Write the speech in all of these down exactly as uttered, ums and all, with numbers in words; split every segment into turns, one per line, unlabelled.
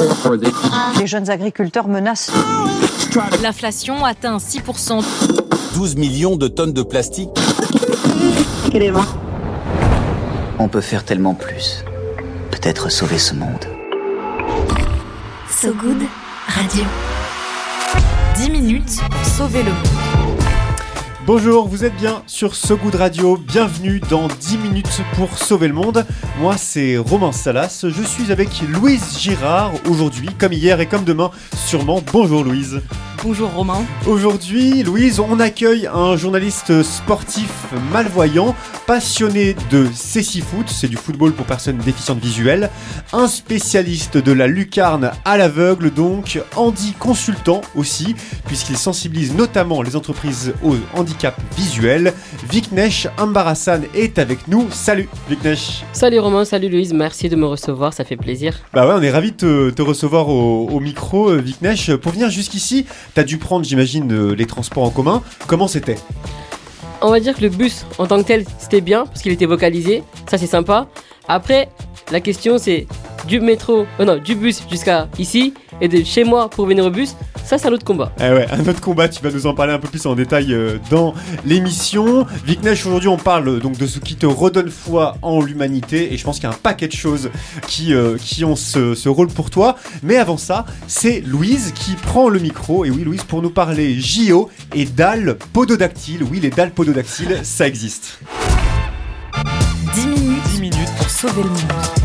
Les jeunes agriculteurs menacent.
L'inflation atteint six pour cent.
douze millions de tonnes de plastique.
On peut faire tellement plus. Peut-être sauver ce monde.
So Good Radio. dix minutes pour sauver le monde.
Bonjour, vous êtes bien sur So Good Radio, bienvenue dans dix minutes pour sauver le monde. Moi c'est Romain Salas, je suis avec Louise Girard aujourd'hui, comme hier et comme demain sûrement. Bonjour Louise.
Bonjour Romain.
Aujourd'hui, Louise, on accueille un journaliste sportif malvoyant, passionné de cécifoot, c'est du football pour personnes déficientes visuelles, un spécialiste de la lucarne à l'aveugle, donc handi consultant aussi, puisqu'il sensibilise notamment les entreprises au handicap visuel. Viknesh Ambarassan est avec nous. Salut Viknesh.
Salut Romain, salut Louise, merci de me recevoir, ça fait plaisir.
Bah ouais, on est ravis de te, te recevoir au, au micro, Viknesh. Pour venir jusqu'ici, t'as dû prendre, j'imagine, les transports en commun. Comment c'était ?
On va dire que le bus, en tant que tel, c'était bien, parce qu'il était vocalisé, ça c'est sympa. Après, la question c'est du métro, euh non, du bus jusqu'à ici, et de chez moi pour venir au bus, ça c'est un autre combat.
Eh ouais, un autre combat, tu vas nous en parler un peu plus en détail euh, dans l'émission. Viknesh, aujourd'hui on parle donc de ce qui te redonne foi en l'humanité, et je pense qu'il y a un paquet de choses qui, euh, qui ont ce, ce rôle pour toi. Mais avant ça, c'est Louise qui prend le micro, et oui Louise, pour nous parler J O et dalles pododactyles. Oui, les dalles pododactyles, ça existe.
dix minutes, dix minutes pour sauver le monde.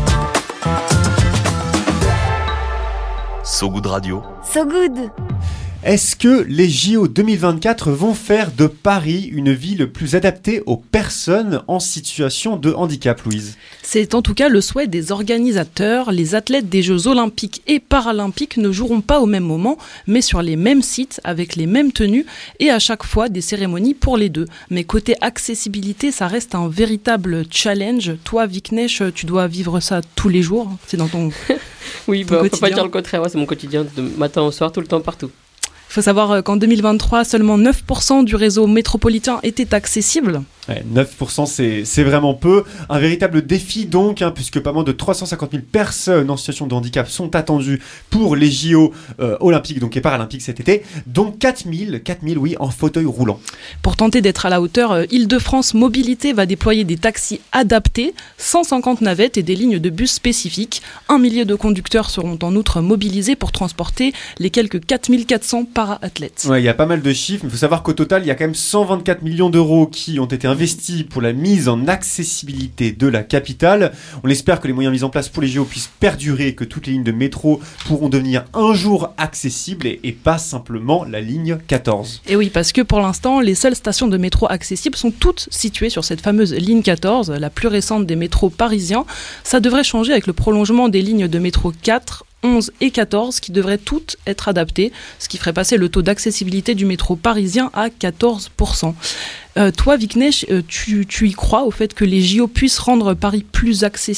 So Good Radio.
So Good.
Est-ce que les J O deux mille vingt-quatre vont faire de Paris une ville plus adaptée aux personnes en situation de handicap, Louise ?
C'est en tout cas le souhait des organisateurs. Les athlètes des Jeux Olympiques et Paralympiques ne joueront pas au même moment, mais sur les mêmes sites, avec les mêmes tenues, et à chaque fois des cérémonies pour les deux. Mais côté accessibilité, ça reste un véritable challenge. Toi, Viknesh, tu dois vivre ça tous les jours. C'est dans ton
Oui,
ton
bah, on
quotidien.
peut pas dire le contraire, ouais, c'est mon quotidien, de matin au soir, tout le temps, partout.
Il faut savoir qu'en deux mille vingt-trois, seulement neuf pour cent du réseau métropolitain était accessible.
Ouais, neuf pour cent, c'est, c'est vraiment peu. Un véritable défi donc, hein, puisque pas moins de trois cent cinquante mille personnes en situation de handicap sont attendues pour les J O euh, olympiques donc, et paralympiques cet été, dont quatre mille, quatre mille oui, en fauteuil roulant.
Pour tenter d'être à la hauteur, euh, Île-de-France Mobilité va déployer des taxis adaptés, cent cinquante navettes et des lignes de bus spécifiques. Un millier de conducteurs seront en outre mobilisés pour transporter les quelques quatre mille quatre cents para-athlètes.
Ouais, il y a pas mal de chiffres, mais il faut savoir qu'au total, il y a quand même cent vingt-quatre millions d'euros qui ont été investis pour la mise en accessibilité de la capitale. On espère que les moyens mis en place pour les J O puissent perdurer, que toutes les lignes de métro pourront devenir un jour accessibles et, et pas simplement la ligne quatorze.
Et oui, parce que pour l'instant, les seules stations de métro accessibles sont toutes situées sur cette fameuse ligne quatorze, la plus récente des métros parisiens. Ça devrait changer avec le prolongement des lignes de métro quatre, onze et quatorze qui devraient toutes être adaptées, ce qui ferait passer le taux d'accessibilité du métro parisien à quatorze pour cent. Euh, toi, Viknesh, euh, tu, tu y crois au fait que les J O puissent rendre Paris plus accessible ?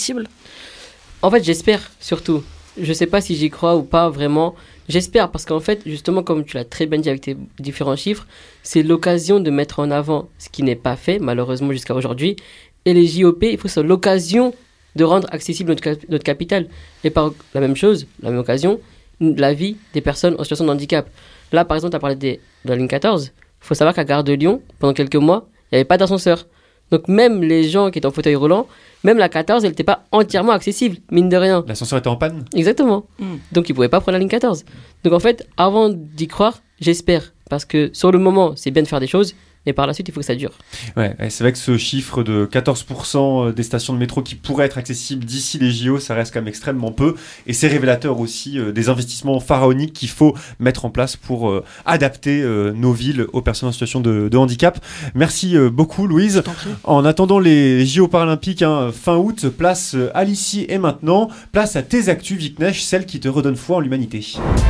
En fait, j'espère surtout. Je sais pas si j'y crois ou pas vraiment. J'espère parce qu'en fait, justement, comme tu l'as très bien dit avec tes différents chiffres, c'est l'occasion de mettre en avant ce qui n'est pas fait, malheureusement jusqu'à aujourd'hui. Et les J O P, il faut que ce soit l'occasion de rendre accessible notre, cap- notre capitale. Et par la même chose, la même occasion, la vie des personnes en situation de handicap. Là, par exemple, tu as parlé des, de la ligne quatorze. Il faut savoir qu'à Gare de Lyon, pendant quelques mois, il n'y avait pas d'ascenseur. Donc même les gens qui étaient en fauteuil roulant, même la quatorze, elle n'était pas entièrement accessible, mine de rien.
L'ascenseur était en panne ?
Exactement. Mm. Donc ils ne pouvaient pas prendre la ligne quatorze. Donc en fait, avant d'y croire, j'espère. Parce que sur le moment, c'est bien de faire des choses, mais par la suite, il faut que ça dure.
Ouais, c'est vrai que ce chiffre de quatorze pour cent des stations de métro qui pourraient être accessibles d'ici les J O, ça reste quand même extrêmement peu. Et c'est révélateur aussi euh, des investissements pharaoniques qu'il faut mettre en place pour euh, adapter euh, nos villes aux personnes en situation de, de handicap. Merci euh, beaucoup, Louise. En attendant les J O paralympiques hein, fin août, place euh, à l'ici et maintenant. Place à tes actus, Viknesh, celles qui te redonnent foi en l'humanité.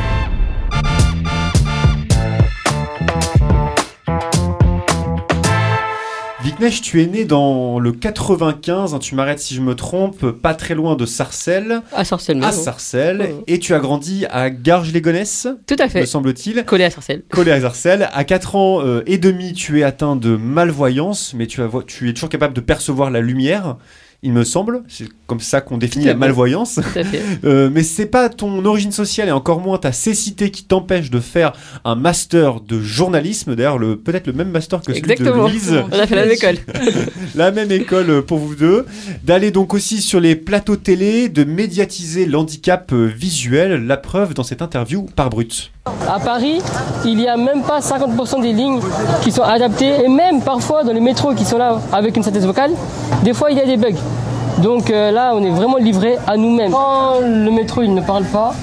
Viknesh, tu es né dans le quatre-vingt-quinze, hein, tu m'arrêtes si je me trompe, pas très loin de Sarcelles.
À Sarcelles,
À Sarcelles, ouais. Et tu as grandi à Garges-les-Gonesse.
Tout à fait.
Me semble-t-il.
Collé à Sarcelles.
Collé à Sarcelles. À quatre ans euh, et demi, tu es atteint de malvoyance, mais tu, as, tu es toujours capable de percevoir la lumière. il me semble. C'est comme ça qu'on définit
Tout à
la
fait.
malvoyance.
Tout à fait.
Euh, mais c'est pas ton origine sociale et encore moins ta cécité qui t'empêche de faire un master de journalisme. D'ailleurs, le, peut-être le même master que celui
Exactement.
de Louise.
On a fait la même école.
La même école pour vous deux. D'aller donc aussi sur les plateaux télé, de médiatiser l'handicap euh, visuel. La preuve dans cette interview par Brut.
À Paris, il n'y a même pas cinquante pour cent des lignes qui sont adaptées. Et même parfois dans les métros qui sont là avec une synthèse vocale, des fois il y a des bugs. Donc euh, là, on est vraiment livré à nous-mêmes. Quand le métro il ne parle pas,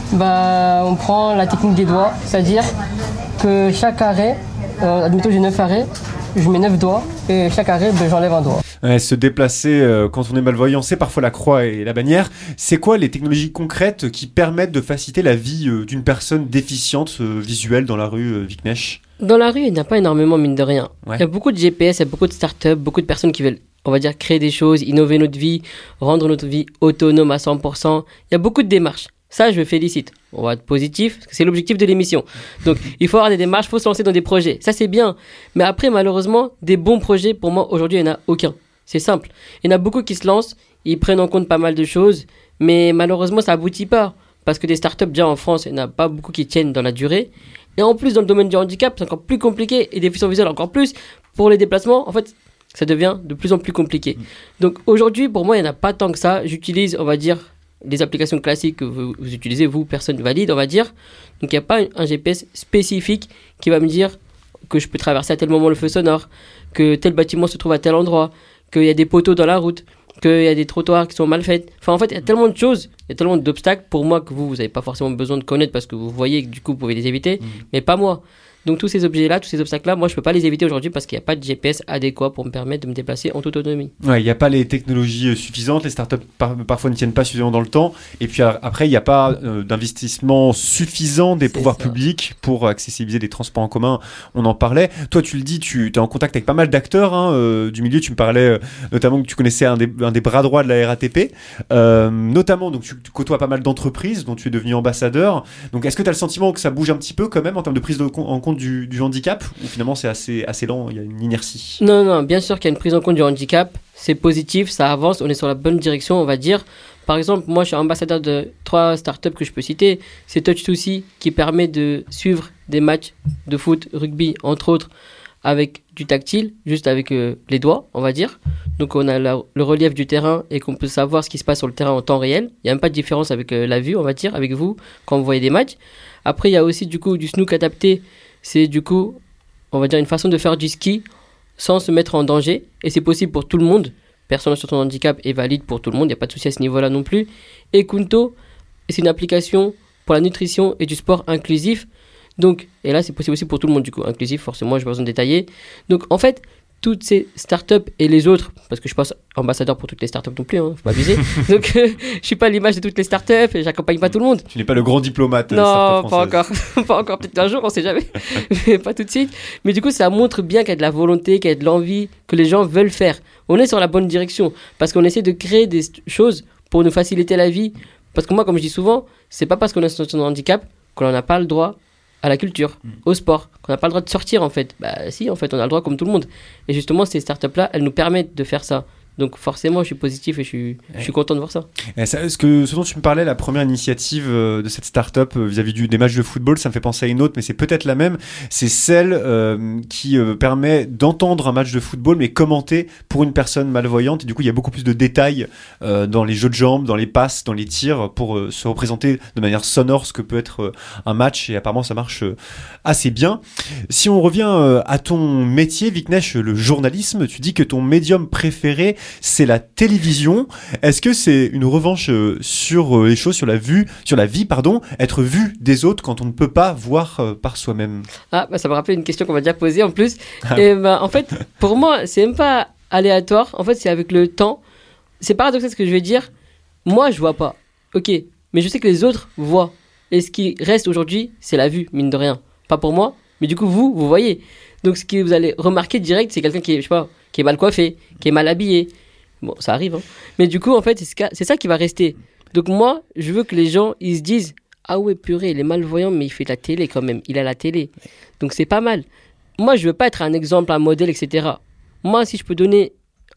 bah, on prend la technique des doigts. C'est-à-dire que chaque arrêt, euh, admettons j'ai neuf arrêts, je mets neuf doigts et chaque arrêt, bah, j'enlève un doigt.
Ouais, se déplacer euh, quand on est malvoyant, c'est parfois la croix et la bannière. C'est quoi les technologies concrètes qui permettent de faciliter la vie euh, d'une personne déficiente euh, visuelle dans la rue, euh, Viknesh ?
Dans la rue, il n'y en a pas énormément, mine de rien.
Ouais.
Il y a beaucoup de G P S, il y a beaucoup de startups, beaucoup de personnes qui veulent, on va dire, créer des choses, innover notre vie, rendre notre vie autonome à cent pour cent. Il y a beaucoup de démarches. Ça, je me félicite. On va être positif, parce que c'est l'objectif de l'émission. Donc, il faut avoir des démarches, il faut se lancer dans des projets. Ça, c'est bien. Mais après, malheureusement, des bons projets, pour moi, aujourd'hui, il n'y en a aucun. C'est simple. Il y en a beaucoup qui se lancent, ils prennent en compte pas mal de choses, mais malheureusement, ça aboutit pas. Parce que des startups, déjà en France, il n'y en a pas beaucoup qui tiennent dans la durée. Et en plus, dans le domaine du handicap, c'est encore plus compliqué, et des déficients visuels encore plus. Pour les déplacements, en fait, ça devient de plus en plus compliqué. Donc aujourd'hui, pour moi, il n'y en a pas tant que ça. J'utilise, on va dire, les applications classiques que vous, vous utilisez, vous, personne valide, on va dire. Donc il n'y a pas un G P S spécifique qui va me dire que je peux traverser à tel moment le feu sonore, que tel bâtiment se trouve à tel endroit, qu'il y a des poteaux dans la route, qu'il y a des trottoirs qui sont mal faits. Enfin, en fait, il y a tellement de choses, il y a tellement d'obstacles pour moi que vous, vous n'avez pas forcément besoin de connaître parce que vous voyez que du coup, vous pouvez les éviter, mmh. mais pas moi. Donc tous ces objets-là, tous ces obstacles-là, moi je peux pas les éviter aujourd'hui parce qu'il n'y a pas de G P S adéquat pour me permettre de me déplacer en toute autonomie.
Ouais, il n'y a pas les technologies euh, suffisantes, les startups par, parfois ne tiennent pas suffisamment dans le temps, et puis euh, après il n'y a pas euh, d'investissement suffisant des
C'est
pouvoirs
ça.
publics pour accessibiliser les transports en commun, on en parlait. Toi tu le dis, tu es en contact avec pas mal d'acteurs hein, euh, du milieu, tu me parlais euh, notamment que tu connaissais un des, un des bras droits de la R A T P, euh, notamment donc tu, tu côtoies pas mal d'entreprises dont tu es devenu ambassadeur, donc est-ce que tu as le sentiment que ça bouge un petit peu quand même en termes de prise de, en compte Du, du handicap ou finalement c'est assez, assez lent, il y a une inertie?
Non, non, bien sûr qu'il y a une prise en compte du handicap, c'est positif, ça avance, on est sur la bonne direction, on va dire. Par exemple, moi je suis ambassadeur de trois startups que je peux citer. C'est Touch to See qui permet de suivre des matchs de foot, rugby, entre autres, avec du tactile, juste avec euh, les doigts, on va dire. Donc on a la, le relief du terrain et qu'on peut savoir ce qui se passe sur le terrain en temps réel. Il n'y a même pas de différence avec euh, la vue, on va dire, avec vous, quand vous voyez des matchs. Après, il y a aussi du coup du snook adapté. C'est du coup, on va dire, une façon de faire du ski sans se mettre en danger. Et c'est possible pour tout le monde. Personne sur son handicap est valide pour tout le monde. Il n'y a pas de souci à ce niveau-là non plus. Et Kunto, c'est une application pour la nutrition et du sport inclusif. Donc, et là, c'est possible aussi pour tout le monde, du coup. Inclusif, forcément, je n'ai pas besoin de détailler. Donc, en fait, toutes ces startups et les autres, parce que je passe ambassadeur pour toutes les startups non plus, hein, faut pas abuser. Donc, euh, je suis pas à l'image de toutes les startups et j'accompagne pas tout le monde.
Tu n'es pas le grand diplomate.
Non, pas encore. Pas encore. Peut-être qu'un jour, on sait jamais. Mais pas tout de suite. Mais du coup, ça montre bien qu'il y a de la volonté, qu'il y a de l'envie, que les gens veulent faire. On est sur la bonne direction parce qu'on essaie de créer des choses pour nous faciliter la vie. Parce que moi, comme je dis souvent, c'est pas parce qu'on est sur un handicap qu'on n'a pas le droit à la culture, mmh. au sport, qu'on n'a pas le droit de sortir en fait. Bah si, en fait, on a le droit comme tout le monde. Et justement, ces startups-là, elles nous permettent de faire ça. Donc forcément, je suis positif et je suis, ouais. je suis content de voir ça.
Et ça ce, que, ce dont tu me parlais, la première initiative euh, de cette start-up euh, vis-à-vis du, des matchs de football, ça me fait penser à une autre, mais c'est peut-être la même. C'est celle euh, qui euh, permet d'entendre un match de football, mais commenté pour une personne malvoyante. Et du coup, il y a beaucoup plus de détails euh, dans les jeux de jambes, dans les passes, dans les tirs, pour euh, se représenter de manière sonore ce que peut être euh, un match. Et apparemment, ça marche euh, assez bien. Si on revient euh, à ton métier, Viknesh, le journalisme, tu dis que ton médium préféré, c'est la télévision. Est-ce que c'est une revanche euh, sur euh, les choses, sur la vue, sur la vie, pardon, être vu des autres quand on ne peut pas voir euh, par soi-même?
Ah, bah ça me rappelle une question qu'on m'a déjà posée en plus. Ah. Et bah, en fait, pour moi, c'est même pas aléatoire. En fait, c'est avec le temps. C'est paradoxal ce que je vais dire. Moi, je vois pas. Ok, mais je sais que les autres voient. Et ce qui reste aujourd'hui, c'est la vue, mine de rien. Pas pour moi, mais du coup, vous, vous voyez. Donc, ce que vous allez remarquer direct, c'est quelqu'un qui est, je sais pas, qui est mal coiffé, qui est mal habillé. Bon, ça arrive, hein. Mais du coup, en fait, c'est, c'est ça qui va rester. Donc moi, je veux que les gens, ils se disent « Ah ouais, purée, il est malvoyant, mais il fait de la télé quand même. Il a la télé. » Donc c'est pas mal. Moi, je veux pas être un exemple, un modèle, et cetera. Moi, si je peux donner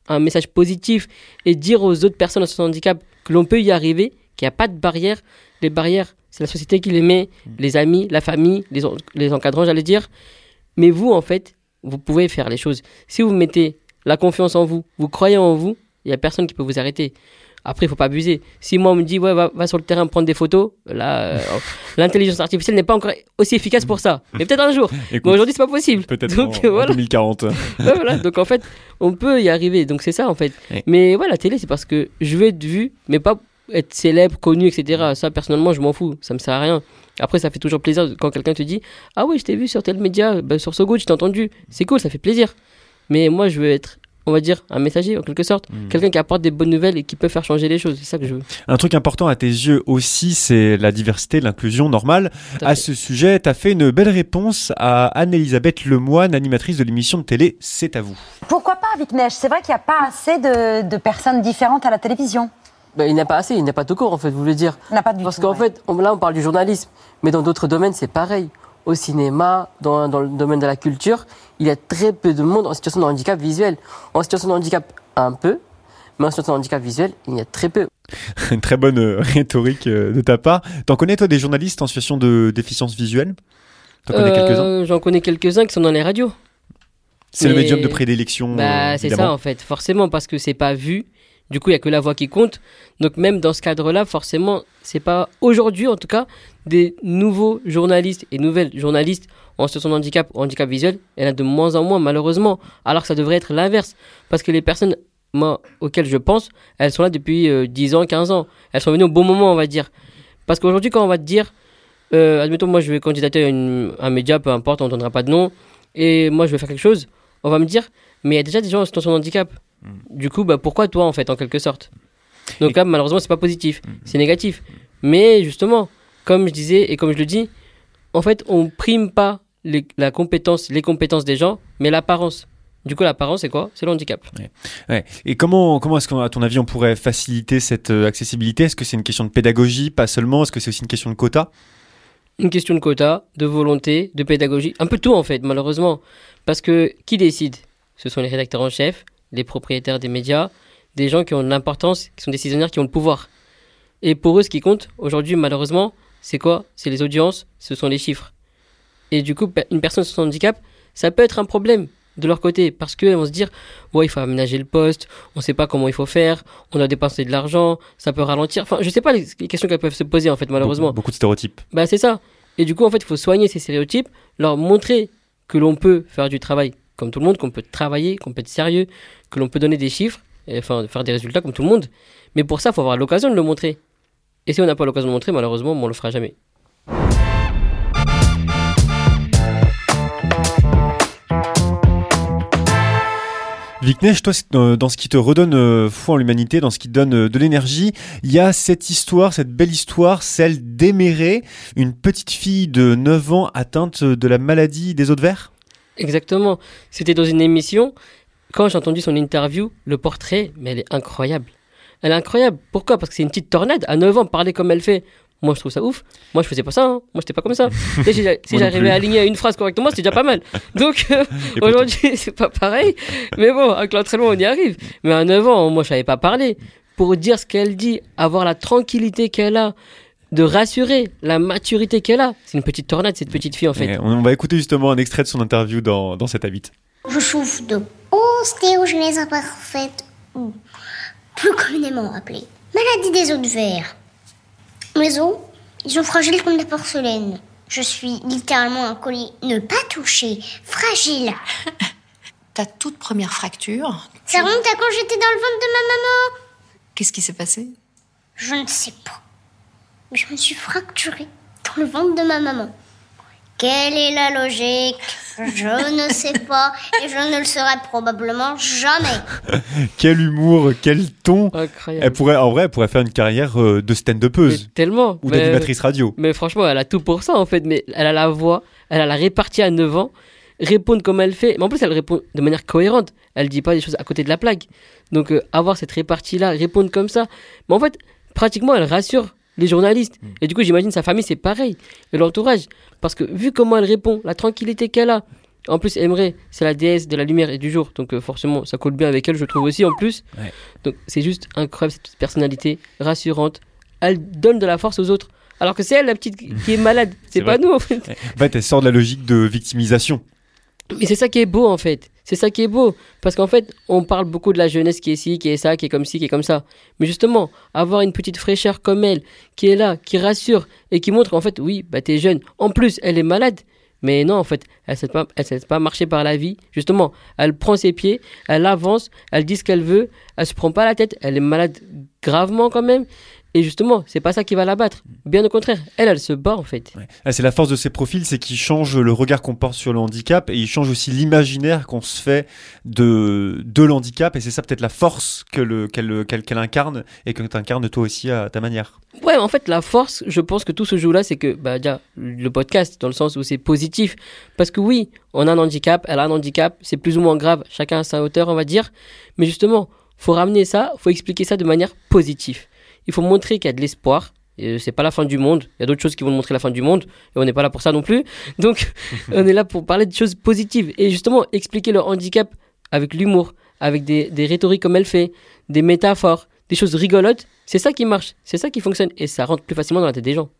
un message positif et dire aux autres personnes en situation de handicap que l'on peut y arriver, qu'il n'y a pas de barrières. Les barrières, c'est la société qui les met, mmh. les amis, la famille, les, en- les encadrants, j'allais dire. Mais vous, en fait, vous pouvez faire les choses. Si vous mettez la confiance en vous, vous croyez en vous, il n'y a personne qui peut vous arrêter. Après, il ne faut pas abuser. Si moi, on me dit, ouais, va, va sur le terrain prendre des photos, là, euh, l'intelligence artificielle n'est pas encore aussi efficace pour ça. Mais peut-être un jour.
Écoute,
Mais aujourd'hui, ce n'est pas possible.
Peut-être
Donc,
en,
euh, voilà.
en deux mille quarante.
Ouais, voilà. Donc, en fait, on peut y arriver. Donc, c'est ça, en fait.
Ouais.
Mais voilà, la télé, c'est parce que je veux être vu, mais pas être célèbre, connu, et cetera. Ça, personnellement, je m'en fous. Ça me sert à rien. Après, ça fait toujours plaisir quand quelqu'un te dit, ah oui, je t'ai vu sur tel média, bah, sur So Good, je t'ai entendu. C'est cool, ça fait plaisir. Mais moi, je veux être, on va dire, un messager, en quelque sorte.
Mmh.
Quelqu'un qui apporte des bonnes nouvelles et qui peut faire changer les choses. C'est ça que je veux.
Un truc important à tes yeux aussi, c'est la diversité, l'inclusion normale.
Tout à
À
fait.
ce sujet, tu as fait une belle réponse à Anne-Elisabeth Lemoine, animatrice de l'émission de télé C'est à vous.
Pourquoi pas, Viknesh? C'est vrai qu'il n'y a pas assez de, de personnes différentes à la télévision.
Ben, il n'y a pas assez, il n'y a pas tout court en fait, vous voulez dire.
Il n'y en a pas du
Parce
tout.
qu'en
ouais.
fait, on- là on parle du journalisme, mais dans d'autres domaines c'est pareil. Au cinéma, dans, dans le domaine de la culture, il y a très peu de monde en situation de handicap visuel. En situation de handicap, un peu, mais en situation de handicap visuel, il y a très peu.
Une très bonne euh, rhétorique euh, de ta part. T'en connais toi des journalistes en situation de déficience visuelle? T'en connais
Euh,
quelques-uns?
J'en connais quelques-uns qui sont dans les radios.
C'est le
mais-
médium de prédilection.
Bah,
euh,
c'est
évidemment.
ça en fait, forcément, parce que c'est pas vu. Du coup, il y a que la voix qui compte. Donc même dans ce cadre-là, forcément, c'est pas aujourd'hui en tout cas des nouveaux journalistes et nouvelles journalistes en situation de handicap ou handicap visuel. Il y en a de moins en moins malheureusement, alors que ça devrait être l'inverse, parce que les personnes moi, auxquelles je pense, elles sont là depuis euh, dix ans, quinze ans. Elles sont venues au bon moment, on va dire. Parce qu'aujourd'hui, quand on va te dire, euh, admettons, moi je vais candidater à une- un média, peu importe, on ne donnera pas de nom, et moi je vais faire quelque chose, on va me dire, mais il y a déjà des gens en situation de handicap. Du coup, bah, pourquoi toi, en fait, en quelque sorte? Donc là, malheureusement, c'est pas positif, c'est négatif. Mais justement, comme je disais et comme je le dis, en fait, on prime pas les, la compétence, les compétences des gens, mais l'apparence. Du coup, l'apparence, c'est quoi? C'est le handicap.
Ouais. Et comment, comment est-ce qu'à ton avis, on pourrait faciliter cette euh, accessibilité? Est-ce que c'est une question de pédagogie, pas seulement? Est-ce que c'est aussi une question de quota?
Une question de quota, de volonté, de pédagogie, un peu tout en fait, malheureusement. Parce que qui décide? Ce sont les rédacteurs en chef, les propriétaires des médias, des gens qui ont de l'importance, qui sont décisionnaires, qui ont le pouvoir. Et pour eux, ce qui compte aujourd'hui, malheureusement, c'est quoi? C'est les audiences, ce sont les chiffres. Et du coup, une personne sans handicap, ça peut être un problème de leur côté, parce qu'ils vont se dire, ouais, il faut aménager le poste, on ne sait pas comment il faut faire, on doit dépenser de l'argent, ça peut ralentir. Enfin, je ne sais pas les, les questions qu'elles peuvent se poser, en fait, malheureusement.
Beaucoup, beaucoup de stéréotypes.
Bah, c'est ça. Et du coup, en fait, il faut soigner ces stéréotypes, leur montrer que l'on peut faire du travail comme tout le monde, qu'on peut travailler, qu'on peut être sérieux, que l'on peut donner des chiffres, et, enfin, faire des résultats comme tout le monde. Mais pour ça, il faut avoir l'occasion de le montrer. Et si on n'a pas l'occasion de le montrer, malheureusement, on ne le fera jamais.
Viknesh, toi, c'est, euh, dans ce qui te redonne euh, foi en l'humanité, dans ce qui te donne euh, de l'énergie, il y a cette histoire, cette belle histoire, celle d'Émérée, une petite fille de neuf ans atteinte de la maladie des os de verre.
Exactement. C'était dans une émission. Quand j'ai entendu son interview, le portrait, mais elle est incroyable. Elle est incroyable. Pourquoi? Parce que c'est une petite tornade. À neuf ans, parler comme elle fait. Moi, je trouve ça ouf. Moi, je faisais pas ça. Hein. Moi, j'étais pas comme ça. Tu sais, si j'a- si
Moi non
j'arrivais
plus.
à aligner une phrase correctement, c'était déjà pas mal. Donc, euh,
Et pourtant.
aujourd'hui, c'est pas pareil. Mais bon, avec l'entraînement, on y arrive. Mais à neuf ans, moi, je savais pas parler. Pour dire ce qu'elle dit, avoir la tranquillité qu'elle a, de rassurer, la maturité qu'elle a. C'est une petite tornade, cette petite fille, en fait.
Et on, on va écouter justement un extrait de son interview dans, dans cette habite.
Je souffre de ostéogenèse imparfaite, ou plus communément appelée maladie des os de verre. Mes os, ils sont fragiles comme de la porcelaine. Je suis littéralement un colis ne pas toucher, fragile.
Ta toute première fracture,
Ça remonte à quand j'étais dans le ventre de ma maman.
qu'est-ce qui s'est passé?
Je ne sais pas. Mais je me suis fracturée dans le ventre de ma maman. Quelle est la logique? Je ne sais pas et je ne le saurai probablement jamais.
Quel humour, quel ton.
Incroyable.
Elle pourrait, en vrai, elle pourrait faire une carrière euh, de
Mais
stand-upeuse
tellement.
ou
Mais-
d'animatrice radio.
Mais franchement, elle a tout pour ça en fait. Mais elle a la voix, elle a la répartie à neuf ans, répondre comme elle fait. Mais en plus, elle répond de manière cohérente. Elle dit pas des choses à côté de la plaque. Donc, euh, avoir cette répartie-là, répondre comme ça. Mais en fait, pratiquement, elle rassure les journalistes. Et du coup, j'imagine sa famille, c'est pareil. Et l'entourage. Parce que vu comment elle répond, la tranquillité qu'elle a, En plus, Emre, c'est la déesse de la lumière et du jour. Donc euh, forcément, ça colle bien avec elle, je trouve aussi en plus.
Ouais.
Donc c'est juste incroyable, cette petite personnalité rassurante. Elle donne de la force aux autres. Alors que c'est elle, la petite, qui est malade. C'est, c'est pas nous, en fait.
En fait, elle sort de la logique de victimisation.
Mais c'est ça qui est beau, en fait. C'est ça qui est beau. Parce qu'en fait, on parle beaucoup de la jeunesse qui est ci, qui est ça, qui est comme ci, qui est comme ça. Mais justement, avoir une petite fraîcheur comme elle, qui est là, qui rassure et qui montre qu'en fait, oui, bah t'es jeune. En plus, elle est malade. Mais non, en fait, elle ne sait pas, elle sait pas marcher par la vie. Justement, elle prend ses pieds, elle avance, elle dit ce qu'elle veut, elle se prend pas la tête, elle est malade gravement quand même. Et justement, c'est pas ça qui va la battre. Bien au contraire, elle, elle se bat en fait.
Ouais. Ah, c'est la force de ces profils, c'est qu'ils changent le regard qu'on porte sur le handicap et ils changent aussi l'imaginaire qu'on se fait de, de l'handicap. Et c'est ça peut-être la force que le, qu'elle, qu'elle, qu'elle incarne et que tu incarnes toi aussi à ta manière.
Ouais, en fait, la force, je pense que tout se joue là, c'est que bah, déjà, le podcast, dans le sens où c'est positif. Parce que oui, on a un handicap, elle a un handicap, c'est plus ou moins grave, chacun à sa hauteur, on va dire. Mais justement, faut ramener ça, faut expliquer ça de manière positive. Il faut montrer qu'il y a de l'espoir. Et c'est pas la fin du monde. Il y a d'autres choses qui vont montrer la fin du monde. Et on n'est pas là pour ça non plus. Donc, on est là pour parler de choses positives. Et justement, expliquer le handicap avec l'humour, avec des, des rhétoriques comme elle fait, des métaphores, des choses rigolotes. C'est ça qui marche. C'est ça qui fonctionne. Et ça rentre plus facilement dans la tête des gens.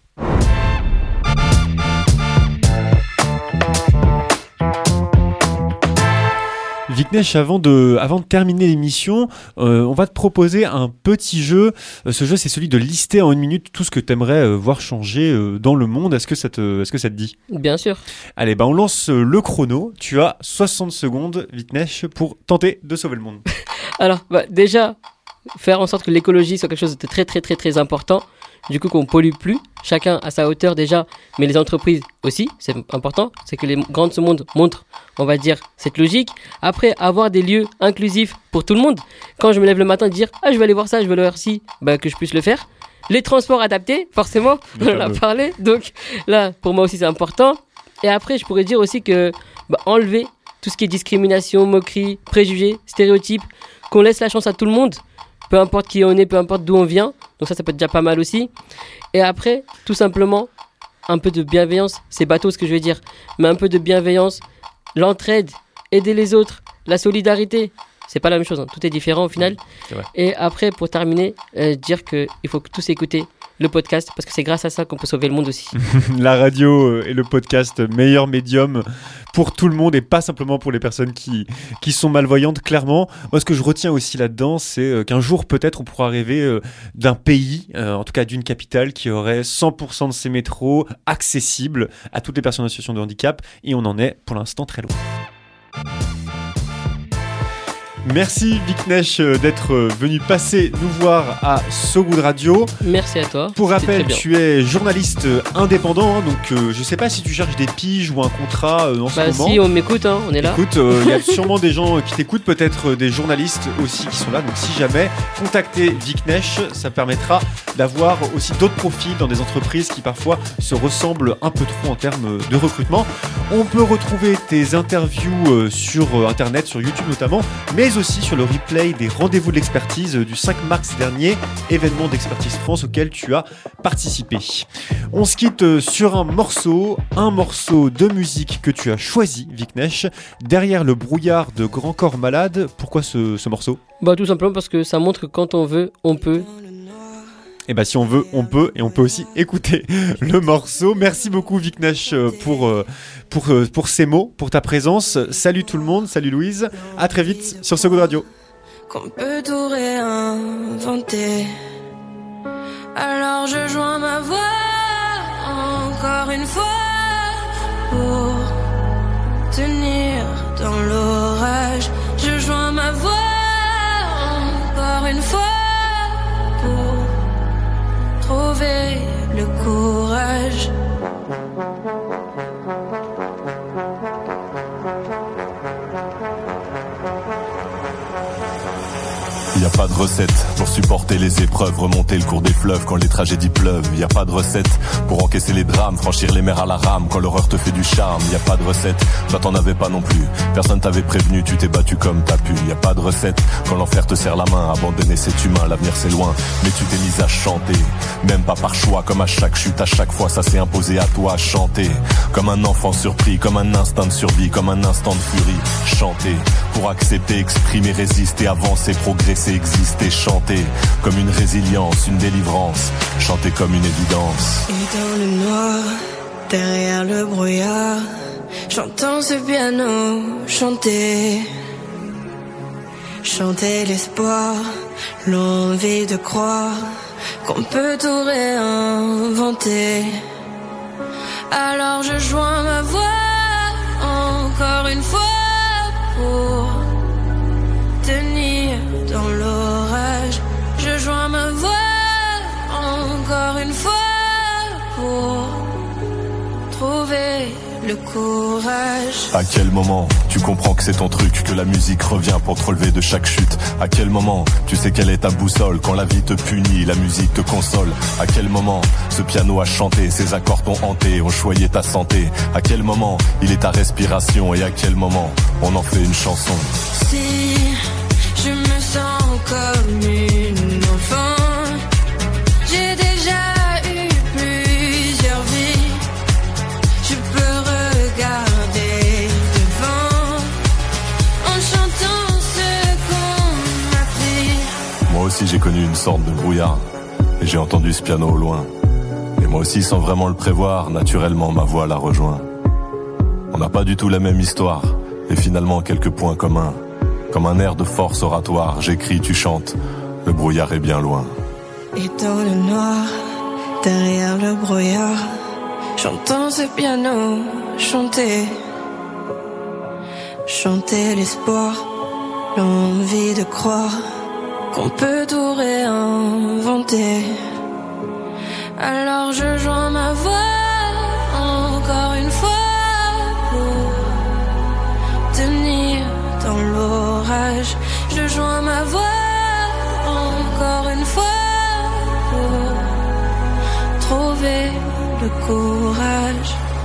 Viknesh, avant de, avant de terminer l'émission, euh, on va te proposer un petit jeu. Euh, ce jeu, c'est celui de lister en une minute tout ce que tu aimerais euh, voir changer euh, dans le monde. Est-ce que ça te, est-ce que ça te dit ?
Bien sûr.
Allez, bah on lance euh, le chrono. Tu as soixante secondes, Viknesh, pour tenter de sauver le monde.
Alors, bah, déjà, faire en sorte que l'écologie soit quelque chose de très très très très important. Du coup, qu'on pollue plus, chacun à sa hauteur déjà, mais les entreprises aussi, c'est important. C'est que les grands de ce monde montrent, on va dire, cette logique. Après, avoir des lieux inclusifs pour tout le monde. Quand je me lève le matin, dire « Ah, je vais aller voir ça, je vais aller voir ci », bah, que je puisse le faire. Les transports adaptés, forcément, on en a parlé. Donc là, pour moi aussi, c'est important. Et après, je pourrais dire aussi que bah, enlever tout ce qui est discrimination, moquerie, préjugés, stéréotypes, qu'on laisse la chance à tout le monde. Peu importe qui on est, peu importe d'où on vient. Donc ça, ça peut être déjà pas mal aussi. Et après, tout simplement, un peu de bienveillance. C'est bateau ce que je vais dire. Mais un peu de bienveillance, l'entraide, aider les autres, la solidarité. C'est pas la même chose, hein. Tout est différent au final.
C'est vrai.
Et après, pour terminer, euh, dire qu'il faut tous écouter le podcast, parce que c'est grâce à ça qu'on peut sauver le monde aussi.
La radio et le podcast, meilleur médium pour tout le monde et pas simplement pour les personnes qui, qui sont malvoyantes, clairement. Moi, ce que je retiens aussi là-dedans, c'est qu'un jour, peut-être, on pourra rêver d'un pays, euh, en tout cas d'une capitale, qui aurait cent pour cent de ses métros accessibles à toutes les personnes en situation de handicap, et on en est, pour l'instant, très loin. Merci Viknesh d'être venu passer nous voir à So Good Radio.
Merci à toi.
Pour rappel, tu es journaliste indépendant, hein, donc euh, je sais pas si tu cherches des piges ou un contrat euh, en
bah
ce moment.
Si, on m'écoute, hein, on est là.
Écoute, il euh, y a sûrement des gens qui t'écoutent, peut-être des journalistes aussi qui sont là, donc si jamais, contactez Viknesh, ça permettra d'avoir aussi d'autres profils dans des entreprises qui parfois se ressemblent un peu trop en termes de recrutement. On peut retrouver tes interviews euh, sur euh, internet, sur YouTube notamment, mais aussi sur le replay des rendez-vous de l'expertise du cinq mars dernier, événement d'Expertise France auquel tu as participé. On se quitte sur un morceau, un morceau de musique que tu as choisi, Viknesh, derrière le brouillard de Grand Corps Malade. Pourquoi ce, ce morceau ?
Bah tout simplement parce que ça montre que quand on veut, on peut.
Et bah si on veut, on peut, et on peut aussi écouter le morceau. Merci beaucoup Viknesh pour, pour, pour ces mots, pour ta présence. Salut tout le monde, salut Louise, à très vite sur So Good Radio.
Qu'on peut tout réinventer, alors je joins ma voix encore une fois pour tenir dans l'orage. Je joins ma voix encore une fois pour trouver le courage.
Il n'y a pas pas de recette pour supporter les épreuves, remonter le cours des fleuves quand les tragédies pleuvent. Y a pas de recette pour encaisser les drames, franchir les mers à la rame quand l'horreur te fait du charme. Y a pas de recette, toi t'en avais pas non plus. Personne t'avait prévenu, tu t'es battu comme t'as pu. Y a pas de recette quand l'enfer te serre la main, abandonner c'est humain, l'avenir c'est loin. Mais tu t'es mise à chanter, même pas par choix, comme à chaque chute, à chaque fois ça s'est imposé à toi. Chanter comme un enfant surpris, comme un instinct de survie, comme un instant de furie. Chanter pour accepter, exprimer, résister, avancer, progresser, exister. Chanter comme une résilience, une délivrance. Chanter comme une évidence.
Et dans le noir, derrière le brouillard, j'entends ce piano chanter. Chanter l'espoir, l'envie de croire qu'on peut tout réinventer. Alors je joins ma voix encore une fois pour tenir dans l'orage. Je joins ma voix encore une fois pour trouver le courage.
À quel moment tu comprends que c'est ton truc, que la musique revient pour te relever de chaque chute? À quel moment tu sais quelle est ta boussole? Quand la vie te punit, la musique te console. À quel moment ce piano a chanté, ses accords t'ont hanté, ont choyé ta santé? À quel moment il est ta respiration? Et à quel moment on en fait une chanson?
Si je me sens comme une enfant, j'ai déjà eu plusieurs vies, je peux regarder devant en chantant ce qu'on m'a pris.
Moi aussi j'ai connu une sorte de brouillard et j'ai entendu ce piano au loin. Et moi aussi sans vraiment le prévoir, naturellement ma voix la rejoint. On n'a pas du tout la même histoire et finalement quelques points communs. Comme un air de force oratoire, j'écris, tu chantes, le brouillard est bien loin.
Et dans le noir, derrière le brouillard, j'entends ce piano chanter. Chanter l'espoir, l'envie de croire qu'on peut tout réinventer. Alors je joins ma voix encore une fois pour tenir dans l'orage. Je joins ma voix encore une fois pour trouver le courage.